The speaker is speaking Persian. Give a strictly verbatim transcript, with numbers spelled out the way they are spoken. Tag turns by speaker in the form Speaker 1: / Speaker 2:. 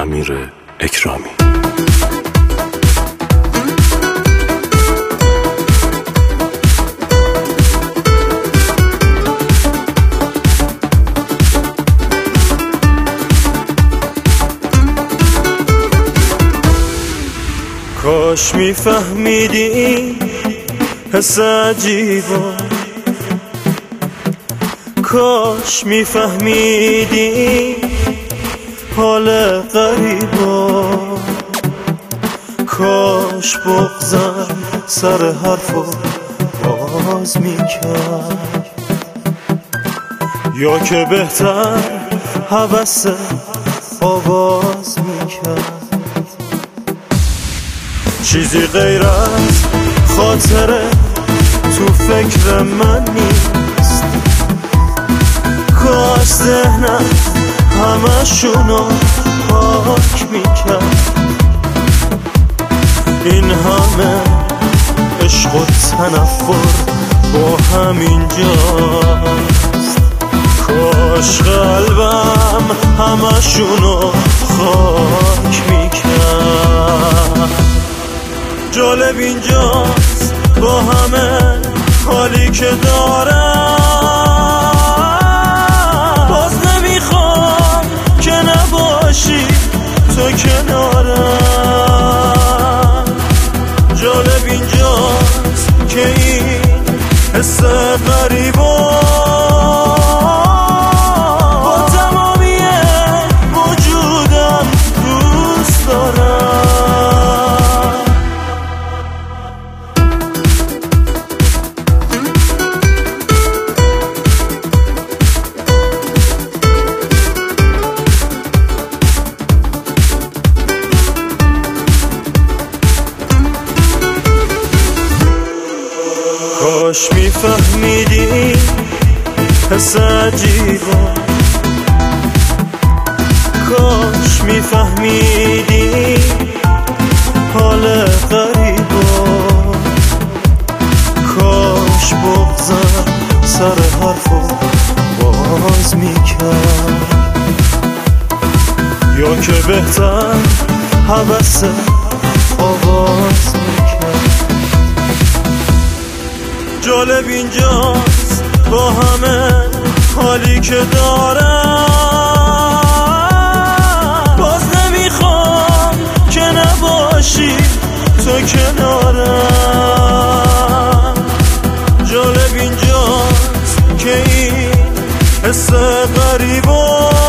Speaker 1: امیر اکرامی.
Speaker 2: کاش میفهمیدی حس عجیبا، کاش میفهمیدی حال غریبا، کاش بغضم سر حرفو باز میکرد، یا که بهتر هوس آواز میکرد. چیزی غیر از خاطره تو فکر من نیست، کاش ذهنم همشونو پاک میکرد. این همه عشق و تنفر با همین جاست، کاش قلبم همشونو خاک میکرد. جالب اینجاست با همه حالی که دارم، باز نمیخوام که نباشی تو کنارم. جالب اینجاست که این حس غریبا با تمامی وجودم دوست دارم. کاش میفهمیدی حس عجیبا، کاش میفهمیدی حال غریبا، کاش بغضم سر حرفو باز میکرد، یا که بهتر هوس آواز میکرد. جالب اینجاست با همه حالی که دارم، باز نمیخوام که نباشی تو کنارم. جالب اینجاست که این حس غریبا